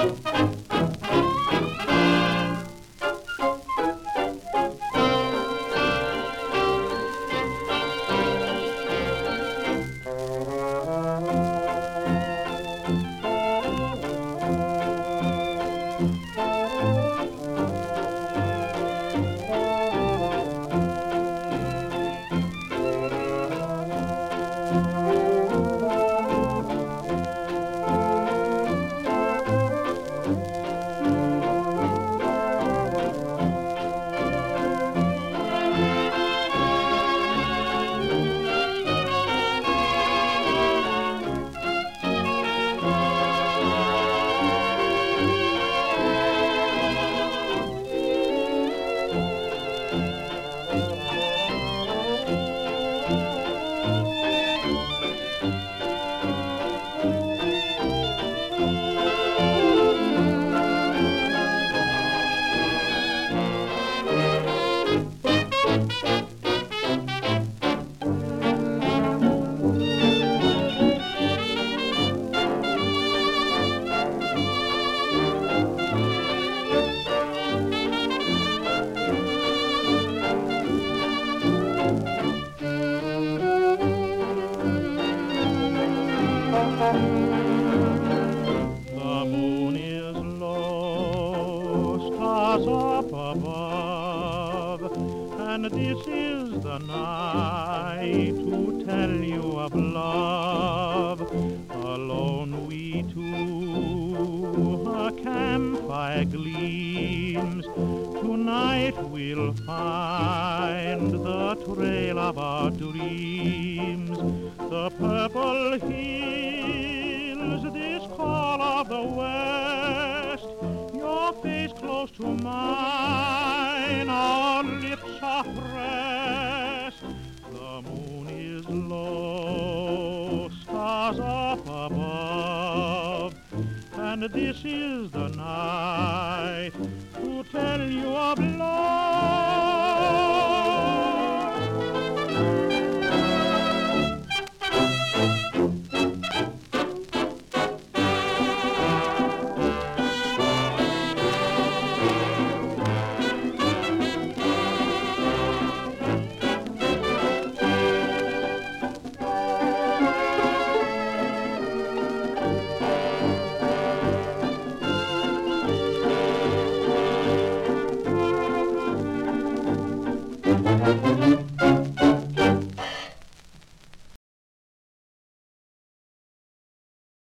The moon is low, stars up above, and this is the night to tell you of love. Alone we two, a campfire gleams. Tonight we'll find the trail of our dreams. The purple hills, this call of the west, your face close to mine, our lips are pressed. The moon is low, stars up above, and this is the night to tell you of love.